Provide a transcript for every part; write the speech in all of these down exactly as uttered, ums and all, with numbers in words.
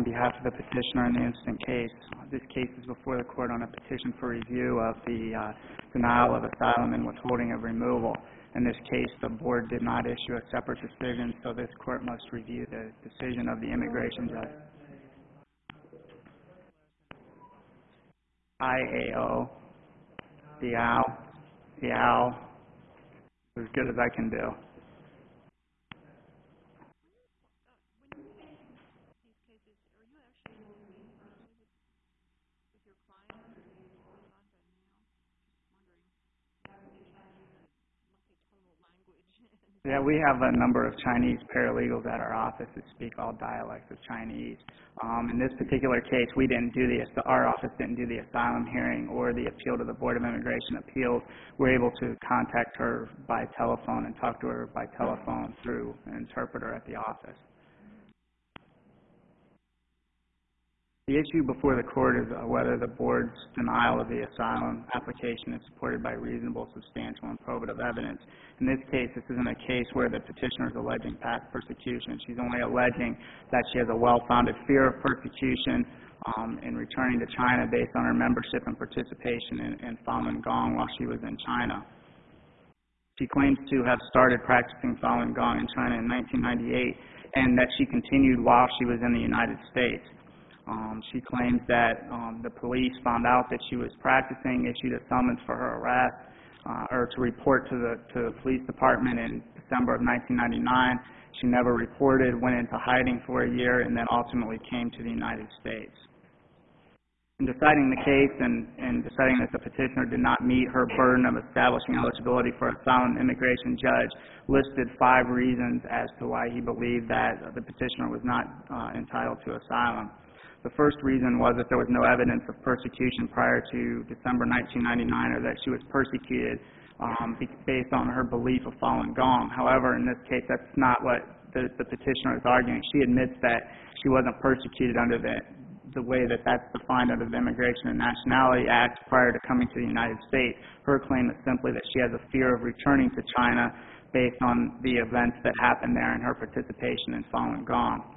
On behalf of the petitioner in the instant case, this case is before the court on a petition for review of the uh, denial of asylum and withholding of removal. In this case, the board did not issue a separate decision, so this court must review the decision of the immigration judge. I A O, Diao, Diao, as good as I can do. Yeah, we have a number of Chinese paralegals at our office that speak all dialects of Chinese. Um, in this particular case, we didn't do the, our office didn't do the asylum hearing or the appeal to the Board of Immigration Appeals. We're able to contact her by telephone and talk to her by telephone through an interpreter at the office. The issue before the court is uh, whether the board's denial of the asylum application is supported by reasonable, substantial, and probative evidence. In this case, this isn't a case where the petitioner is alleging past persecution. She's only alleging that she has a well-founded fear of persecution um, in returning to China based on her membership and participation in, in Falun Gong while she was in China. She claims to have started practicing Falun Gong in China in nineteen ninety-eight and that she continued while she was in the United States. Um, she claims that um, the police found out that she was practicing, issued a summons for her arrest, uh, or to report to the, to the police department in December of nineteen ninety-nine. She never reported, went into hiding for a year, and then ultimately came to the United States. In deciding the case and, and deciding that the petitioner did not meet her burden of establishing eligibility for asylum, the immigration judge listed five reasons as to why he believed that the petitioner was not uh, entitled to asylum. The first reason was that there was no evidence of persecution prior to December nineteen ninety-nine, or that she was persecuted um, based on her belief of Falun Gong. However, in this case, that's not what the, the petitioner is arguing. She admits that she wasn't persecuted under the, the way that that's defined under the Immigration and Nationality Act prior to coming to the United States. Her claim is simply that she has a fear of returning to China based on the events that happened there and her participation in Falun Gong.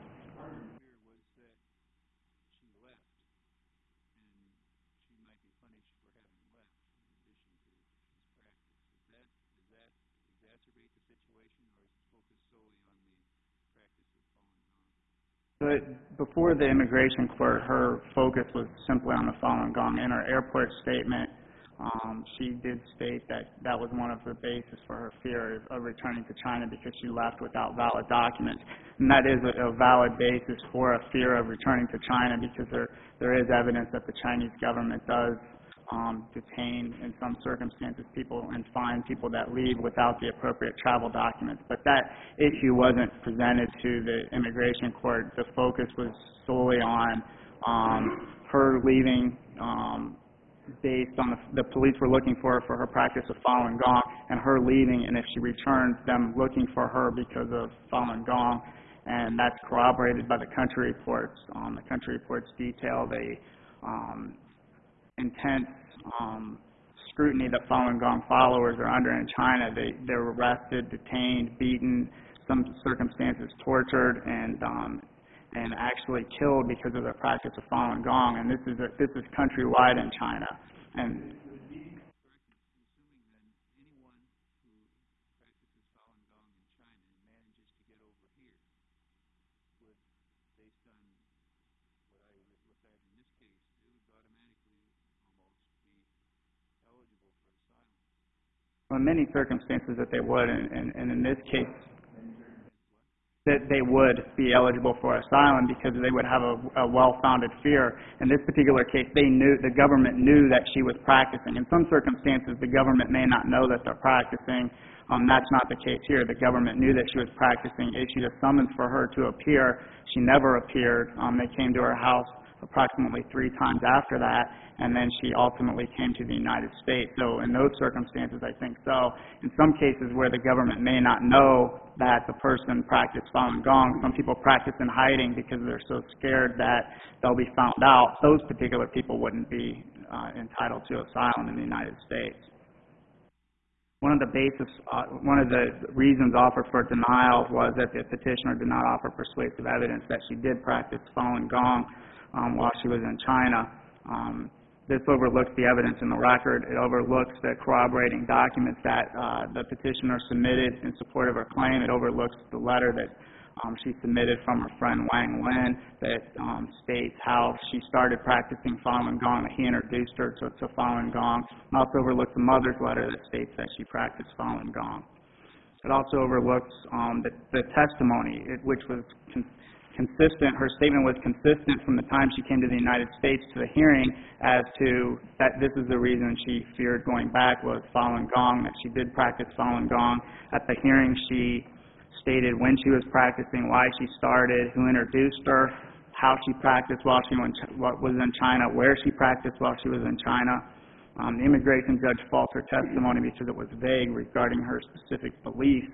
But before the immigration court, her focus was simply on the Falun Gong. In her airport statement, um, she did state that that was one of the bases for her fear of returning to China because she left without valid documents. And that is a, a valid basis for a fear of returning to China because there, there is evidence that the Chinese government does um, detain, in some circumstances, people and fine people that leave without the appropriate travel documents. But that issue wasn't presented to the immigration court. The focus was solely on um, her leaving um, based on the, the police were looking for her for her practice of Falun Gong, and her leaving, and if she returns, them looking for her because of Falun Gong. And that's corroborated by the country reports. Um, the country reports detail the um, intense um, scrutiny that Falun Gong followers are under in China. They, they're arrested, detained, beaten, some circumstances tortured, and um, and actually killed because of their practice of Falun Gong. And this is a, this is countrywide in China. And in many circumstances that they would, and, and, and in this case, that they would be eligible for asylum because they would have a, a well-founded fear. In this particular case, they knew, the government knew that she was practicing. In some circumstances, the government may not know that they're practicing. Um, that's not the case here. The government knew that she was practicing, issued a summons for her to appear. She never appeared. Um, they came to her house approximately three times after that, and then she ultimately came to the United States. So in those circumstances, I think so. In some cases where the government may not know that the person practiced Falun Gong, some people practice in hiding because they're so scared that they'll be found out. Those particular people wouldn't be uh, entitled to asylum in the United States. One of the basis, uh, one of the reasons offered for denial was that the petitioner did not offer persuasive evidence that she did practice Falun Gong um, while she was in China. Um, this overlooks the evidence in the record. It overlooks the corroborating documents that uh, the petitioner submitted in support of her claim. It overlooks the letter that Um, she submitted from her friend Wang Lin that um, states how she started practicing Falun Gong, that he introduced her to, to Falun Gong. It also overlooks the mother's letter that states that she practiced Falun Gong. It also overlooks um, the, the testimony, it, which was con consistent. Her statement was consistent from the time she came to the United States to the hearing as to that this is the reason she feared going back was Falun Gong, that she did practice Falun Gong. At the hearing, she stated when she was practicing, why she started, who introduced her, how she practiced while she was in China, where she practiced while she was in China. Um, the immigration judge faulted her testimony because it was vague regarding her specific beliefs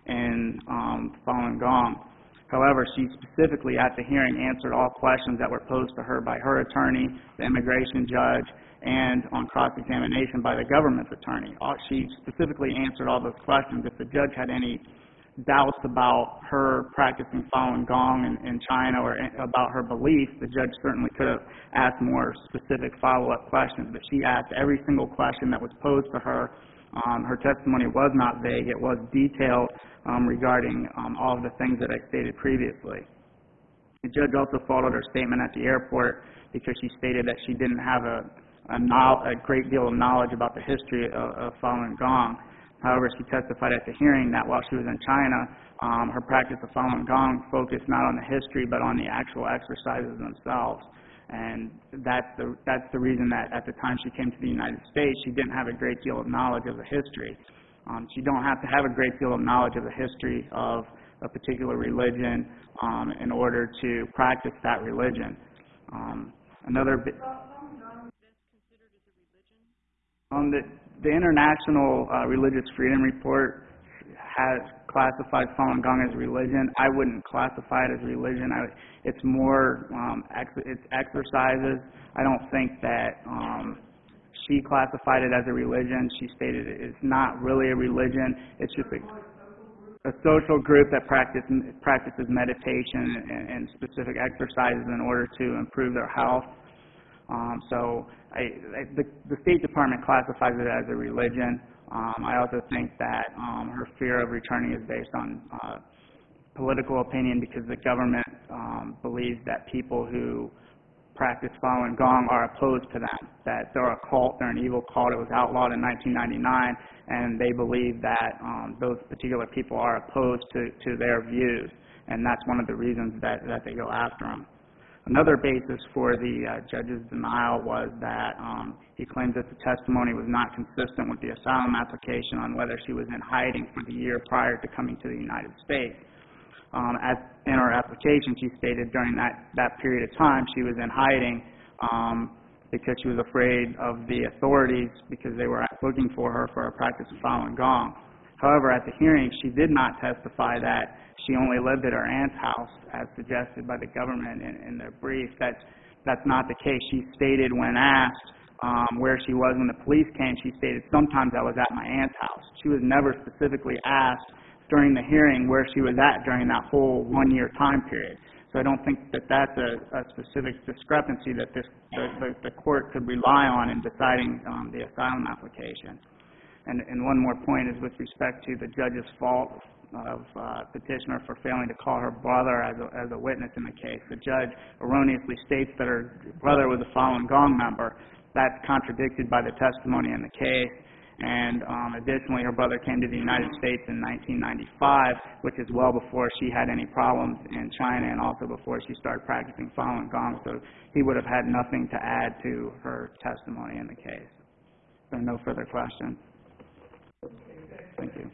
in um, Falun Gong. However, she specifically at the hearing answered all questions that were posed to her by her attorney, the immigration judge, and on cross-examination by the government's attorney. All, she specifically answered all those questions. If the judge had any doubts about her practicing Falun Gong in, in China or about her beliefs, the judge certainly could have asked more specific follow-up questions, but she asked every single question that was posed to her. Um, her testimony was not vague. It was detailed um, regarding um, all of the things that I stated previously. The judge also faulted her statement at the airport because she stated that she didn't have a, a, no, a great deal of knowledge about the history of, of Falun Gong. However, she testified at the hearing that while she was in China, um, her practice of Falun Gong focused not on the history but on the actual exercises themselves. And that's the, that's the reason that at the time she came to the United States, she didn't have a great deal of knowledge of the history. Um, she don't have to have a great deal of knowledge of the history of a particular religion um, in order to practice that religion. Um, another bit. Um, the, the International uh, Religious Freedom Report has classified Falun Gong as religion. I wouldn't classify it as religion. I, it's more, um, ex, it's exercises. I don't think that um, she classified it as a religion. She stated it's not really a religion. It's just a, a social group that practice, practices meditation and, and specific exercises in order to improve their health. Um, so I, I, the, the State Department classifies it as a religion. Um, I also think that um, her fear of returning is based on uh, political opinion because the government um, believes that people who practice Falun Gong are opposed to them, that they're a cult, they're an evil cult. It was outlawed in nineteen ninety-nine, and they believe that um, those particular people are opposed to, to their views, and that's one of the reasons that, that they go after them. Another basis for the uh, judge's denial was that um, he claims that the testimony was not consistent with the asylum application on whether she was in hiding for the year prior to coming to the United States. Um, as in her application, she stated during that, that period of time she was in hiding um, because she was afraid of the authorities because they were looking for her for a practice of Falun Gong. However, at the hearing, she did not testify that she only lived at her aunt's house, as suggested by the government in, in their brief. That's, that's not the case. She stated when asked um, where she was when the police came, she stated, sometimes I was at my aunt's house. She was never specifically asked during the hearing where she was at during that whole one-year time period. So I don't think that that's a, a specific discrepancy that this, the, the, the court could rely on in deciding um, the asylum application. And, and one more point is with respect to the judge's fault of uh, petitioner for failing to call her brother as a, as a witness in the case. The judge erroneously states that her brother was a Falun Gong member. That's contradicted by the testimony in the case. And um, additionally, her brother came to the United States in nineteen ninety-five, which is well before she had any problems in China and also before she started practicing Falun Gong. So he would have had nothing to add to her testimony in the case. There are no further questions. Thank you.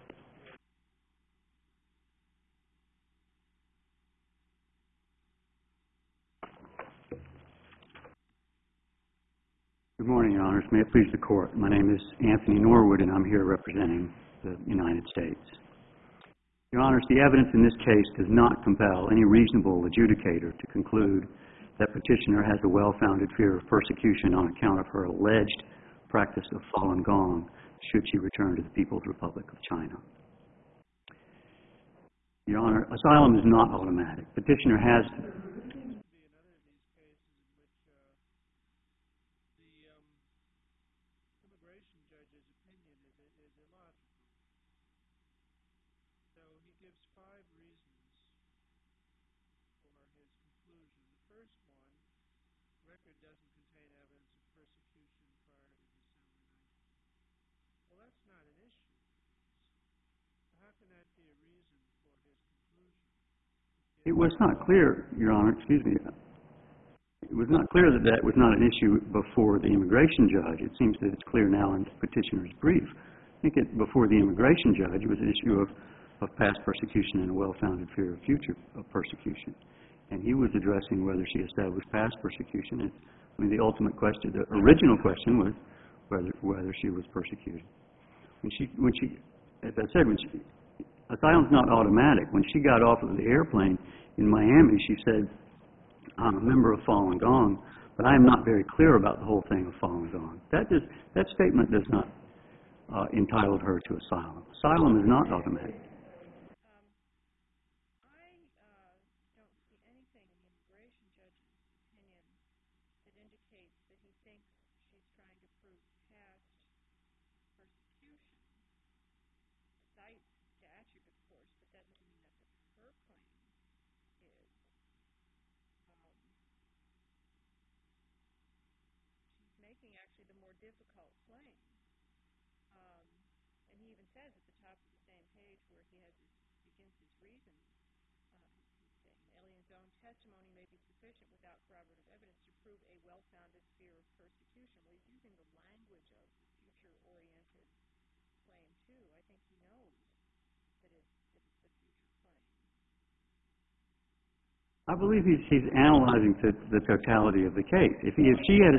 Good morning, Your Honors. May it please the Court. My name is Anthony Norwood, and I'm here representing the United States. Your Honors, the evidence in this case does not compel any reasonable adjudicator to conclude that petitioner has a well-founded fear of persecution on account of her alleged practice of Falun Gong. should she return to the People's Republic of China. Your Honor, asylum is not automatic. Petitioner has It was not clear, Your Honor, excuse me, it was not clear that that was not an issue before the immigration judge. It seems that it's clear now in the petitioner's brief. I think it, before the immigration judge, it was an issue of, of past persecution and a well-founded fear of future of persecution. And he was addressing whether she established past persecution. And, I mean, the ultimate question, the original question was whether, whether she was persecuted. When she, when she, as I said, when she, asylum's not automatic. When she got off of the airplane in Miami, she said, I'm a member of Falun Gong, but I am not very clear about the whole thing of Falun Gong. That, does, that statement does not uh, entitle her to asylum. Asylum is not automatic. I believe he's, he's analyzing the, the totality of the case. If, he, if she had a...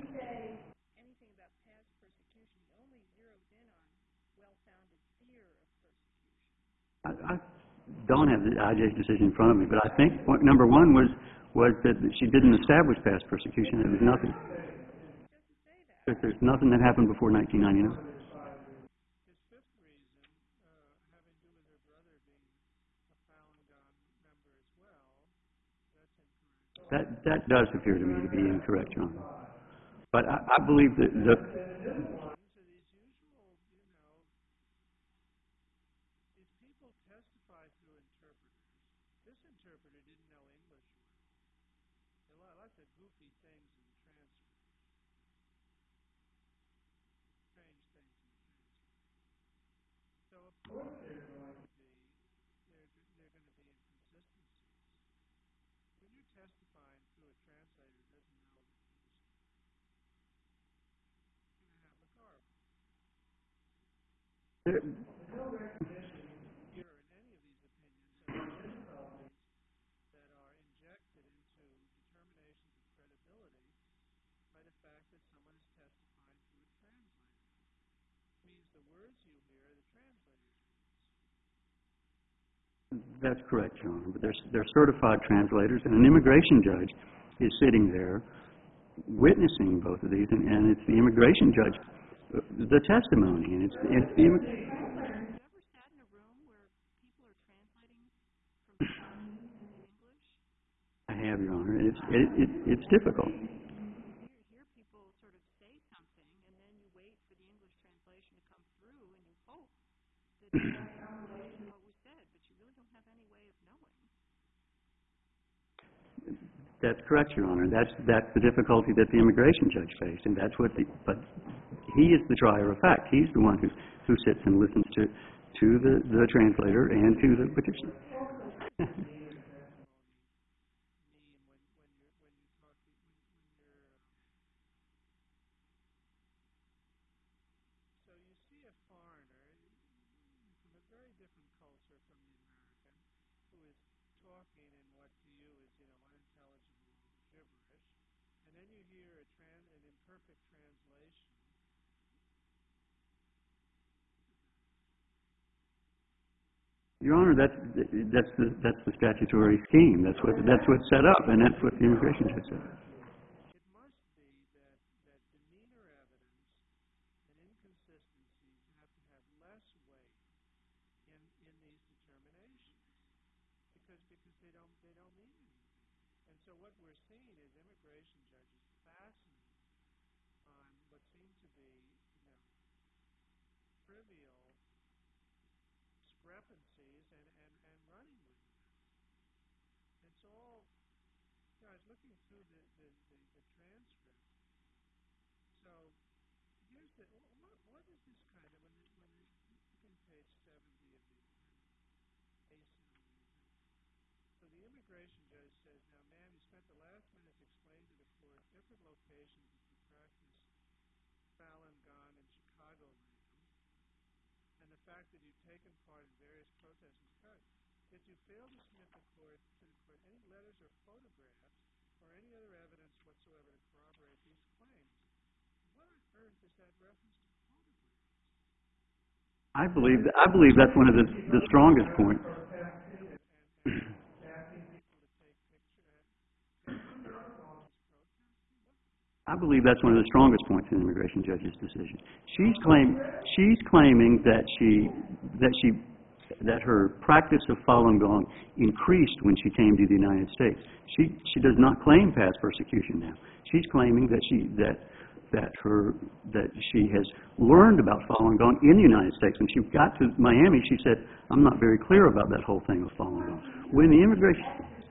I, I don't have the I J's decision in front of me, but I think point number one was, was that she didn't establish past persecution. There was nothing. There's nothing that happened before nineteen ninety-nine. That, that does appear to me to be incorrect, Your Honor. But I, I believe that the... There, That's correct, Your Honor. But they're, they're certified translators, and an immigration judge is sitting there witnessing both of these, and, and it's the immigration judge, the testimony, and it's, it's the... Immig- I have, Your Honor. It's, it, it, it's difficult. That's correct, Your Honor. That's that's the difficulty that the immigration judge faced, and that's what the. But he is the trier of fact. He's the one who who sits and listens to to the the translator and to the petitioner. Your Honor, that's that's the that's the statutory scheme. That's what that's what's set up, and that's what the immigration judge said. judge because they don't they don't mean anything. And so what we're seeing is immigration judges fastening on what seem to be, you know, trivial discrepancies and, and, and running with them. It's all, you know, I was looking through the, the, the, the transcript. So here's the, what, what is this kind of, when, the, when the, look on page seventy of the case. So the immigration judge says, now, ma'am, you spent the last minutes explaining to the court different locations that you practiced Falun Gong in Chicagoland, and the fact that you've taken part in various protests in Chicago. If you fail to submit the court, to the court any letters or photographs or any other evidence whatsoever to corroborate these claims, what on earth is that reference to photographs? I believe that, I believe that's one of the, the strongest points. I believe that's one of the strongest points in the immigration judge's decision. She's claim she's claiming that she that she that her practice of Falun Gong increased when she came to the United States. She she does not claim past persecution now. She's claiming that she that that her that she has learned about Falun Gong in the United States. When she got to Miami, she said, "I'm not very clear about that whole thing of Falun Gong." When the immigration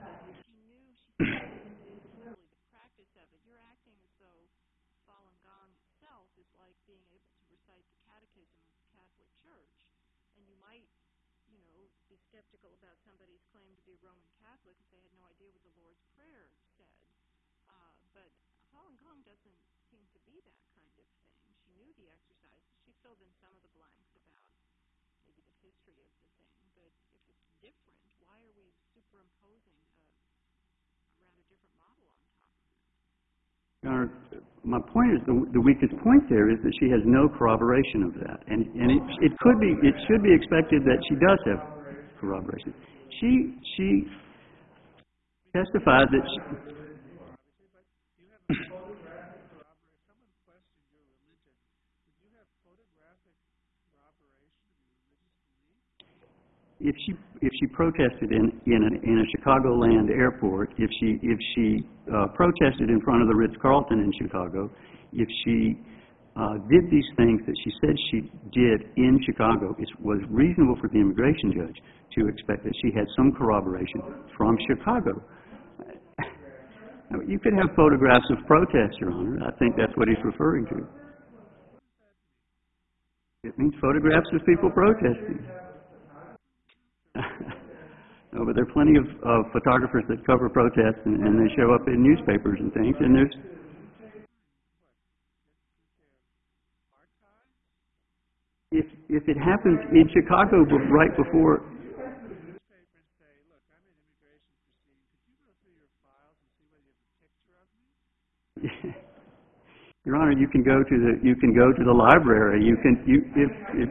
skeptical about somebody's claim to be Roman Catholic if they had no idea what the Lord's Prayer said. Uh, but Falun Gong doesn't seem to be that kind of thing. She knew the exercises. She filled in some of the blanks about maybe the history of the thing. But if it's different, why are we superimposing a, a rather different model on top of it? Your Honor, my point is the, the weakest point there is that she has no corroboration of that, and and it, it could be it should be expected that she does have corroboration. She she testified that she, if she if she protested in in a, in a Chicagoland airport, if she if she uh, protested in front of the Ritz-Carlton in Chicago, if she Uh, did these things that she said she did in Chicago, it was reasonable for the immigration judge to expect that she had some corroboration from Chicago. Now, you could have photographs of protests, Your Honor. I think that's what he's referring to. It means photographs of people protesting. No, but there are plenty of, of photographers that cover protests, and, and they show up in newspapers and things, and there's If if it happens in Chicago right before, Your Honor, you can go to the you can go to the library. You can you if if.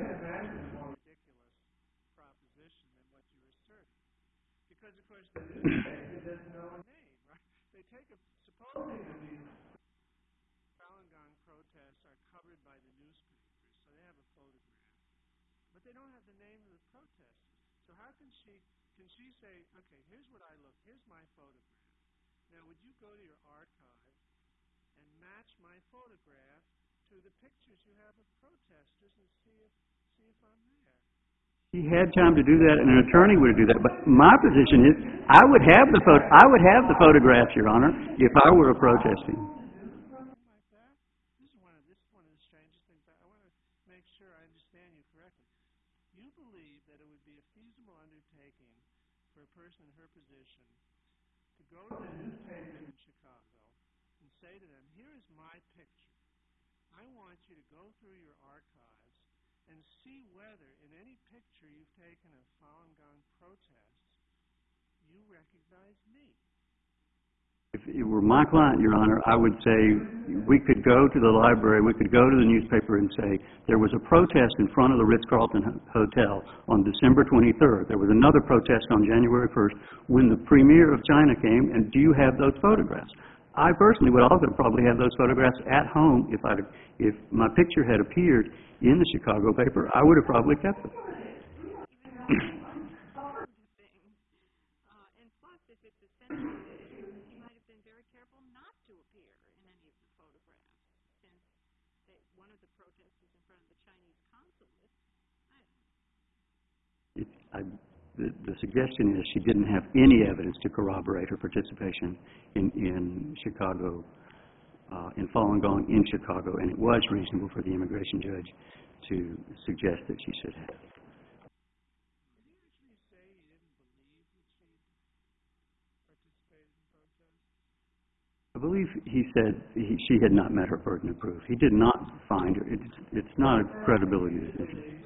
Because of course there's no name, right? They take a supposedly Falun Gong protests are covered by the newspapers, so they have a photograph. But they don't have the name of the protesters. So how can she can she say, okay, here's what I look, here's my photograph. Now would you go to your archive and match my photograph to the pictures you have of protesters and see if see if I'm there? He had time to do that, and an attorney would do that. But my position is, I would have the photo, I would have the photographs, Your Honor, if I were a protesting. This is one of this is one of the strangest things. I want to make sure I understand you correctly. You believe that it would be a feasible undertaking for a person in her position to go to the newspaper in Chicago and say to them, here is my picture. I want you to go through your archives and see whether in any picture you've taken of Falun Gong protests, you recognize me. If it were my client, Your Honor, I would say we could go to the library, we could go to the newspaper and say there was a protest in front of the Ritz-Carlton Hotel on December twenty-third. There was another protest on January first when the premier of China came, and do you have those photographs? I personally would also probably have those photographs at home. If I if my picture had appeared in the Chicago paper, I would have probably kept them. Uh, It, I, the, the suggestion is she didn't have any evidence to corroborate her participation in, in Chicago, uh, in Falun Gong in Chicago, and it was reasonable for the immigration judge to suggest that she should have. Did he actually say he didn't believe that she participated in protests? I believe he said he, she had not met her burden of proof. He did not find her. It's, it's not a credibility decision.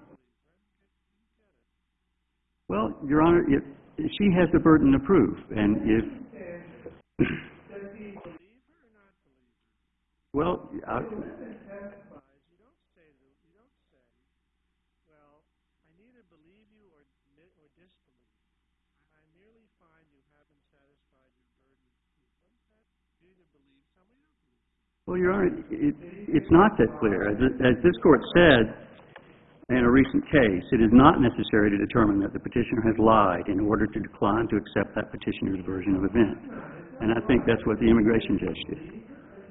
Well, Your Honor, if, if she has the burden of proof, and if... Does he believe her or not believe her? Well, I, You don't say, you don't say, well, I neither believe you or, or disbelieve you. I merely find you haven't satisfied your burden of proof. What is that? You either believe somebody or don't believe somebody. well, Your Honor, it, it's not that clear. As, as this Court said in a recent case, it is not necessary to determine that the petitioner has lied in order to decline to accept that petitioner's version of events. And I think that's what the immigration judge did. He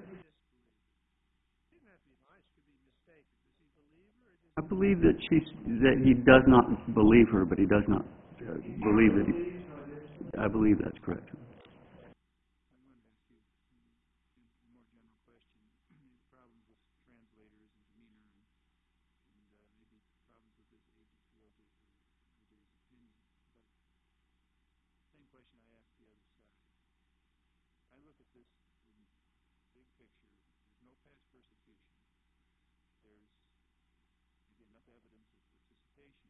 didn't have to be lying. She could be mistaken. Does he believe her or does I believe that she that he does not believe her, but he does not uh, believe that he, I believe that's correct. I wanted to ask you a more general question. Problems with translators and demeanor and, and uh, maybe problems with this agent Fielder, Fielder's opinion. But same question I asked the other side. I look at this in big picture. There's no past persecution. There's, again, enough evidence of participation.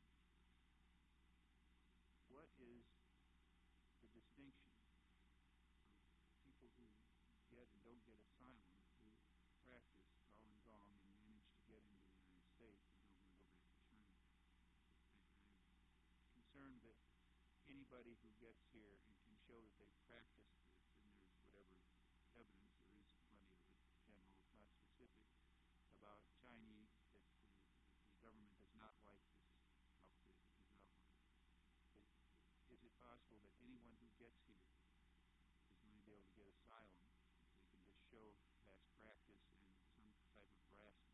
What is the distinction of people who get and don't get asylum who practice Falun Gong and manage to get into the United States and don't want to go back to China? I, I'm concerned that anybody who gets here and can show that they practice this, and there's whatever evidence, there is plenty of it, general, it's not specific, about Chinese, that the, the government does not like this outfit, it does not like it. Is it possible that anyone who gets here is going to be able to get asylum if they can just show past practice and some type of harassment?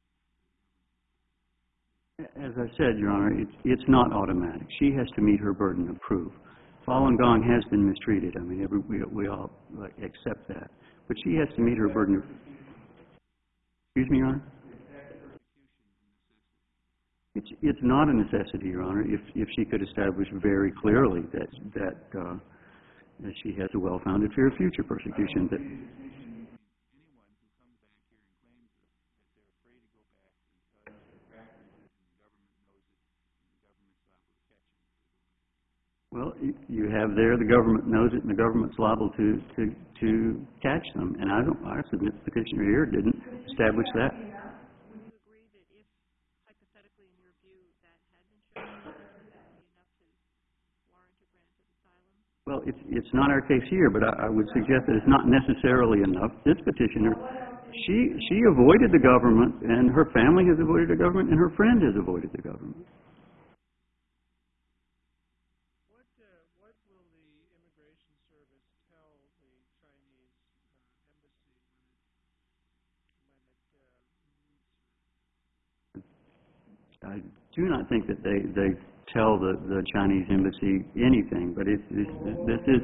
As I said, Your Honor, it's, it's not automatic. She has to meet her burden of proof. Falun Gong has been mistreated. I mean, every, we, we all like, accept that. But she has to meet her burden of... Excuse me, Your Honor? It's, it's not a necessity, Your Honor, if, if she could establish very clearly that, that, uh, that she has a well-founded fear of future persecution. That, Anyone who comes back here and claims that, that they're afraid to go back because they're practicing it and the government knows it and the government's liable to catch them if they go back. well, you, you have there the government knows it and the government's liable to, to, to catch them. And I don't, I submit the petitioner here didn't establish that. Would you agree that if, hypothetically, in your view, that had been shown, that would be enough to warrant a grant of asylum? Well, it's, it's not our case here, but I, I would suggest that it's not necessarily enough. This petitioner, she, she avoided the government, and her family has avoided the government, and her friend has avoided the government. What, uh, what will the Immigration Service tell the Chinese uh, embassy when it, when it uh, meets her? I do not think that they, they tell the, the Chinese embassy anything, but it's, it's, this is...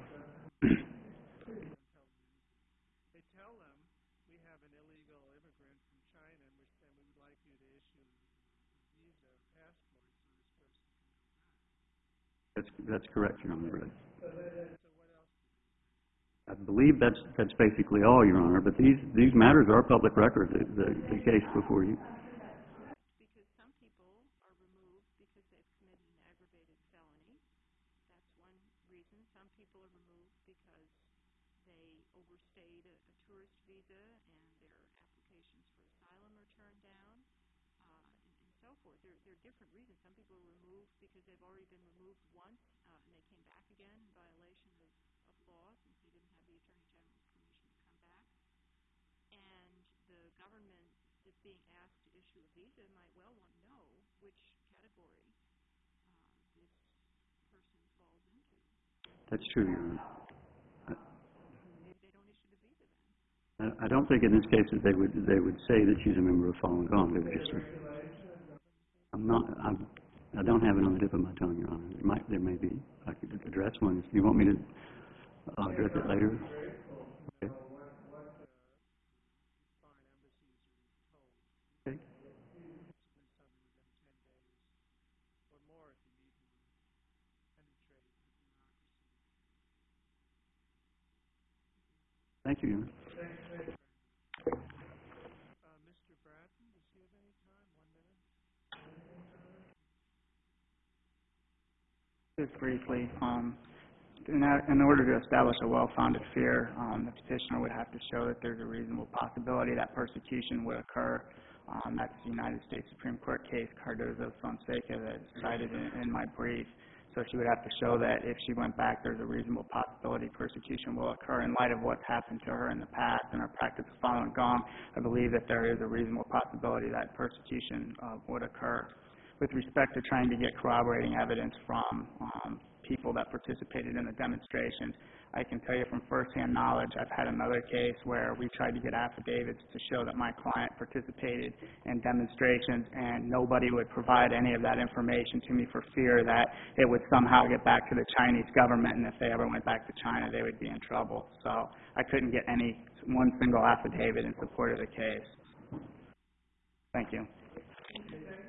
They tell them, we have an illegal immigrant from China, and we're saying we would like you to issue a visa or passport so this person can come back. That's, that's correct, Your Honor. So what else? I believe that's, that's basically all, Your Honor, but these, these matters are public record, the, the, the case before you. Because some people are removed because they've committed an aggravated felony. That's one reason. Some people are removed because they overstayed a, a tourist visa and their applications for asylum are turned down, uh, and, and so forth. There, there are different reasons. Some people are removed because they've already been removed once uh, and they came back again in violation of, of law since they didn't have the Attorney General's permission to come back. And the government that's being asked to issue a visa might well want to know which category uh, this person falls into. That's true, Your Honor. Maybe they don't issue the visa then. I, I don't think in this case that they would, they would say that she's a member of Falun Gong. They would just... I'm not... I'm, I don't have it on the tip of my tongue, Your Honor. There might, there may be. I could address one. You want me to uh, address it later? Okay. Okay. Thank you, Your Honor. Uh, Mister Bratton, does he have any time? One minute? Just briefly, um, in, that, in order to establish a well-founded fear, um, the petitioner would have to show that there's a reasonable possibility that persecution would occur. Um, that's the United States Supreme Court case, Cardozo-Fonseca, that's cited in, in my brief. So she would have to show that if she went back, there's a reasonable possibility persecution will occur. In light of what's happened to her in the past and her practice of Falun Gong, I believe that there is a reasonable possibility that persecution uh, would occur. With respect to trying to get corroborating evidence from um, people that participated in the demonstrations, I can tell you from firsthand knowledge, I've had another case where we tried to get affidavits to show that my client participated in demonstrations, and nobody would provide any of that information to me for fear that it would somehow get back to the Chinese government, and if they ever went back to China, they would be in trouble. So I couldn't get any one single affidavit in support of the case. Thank you.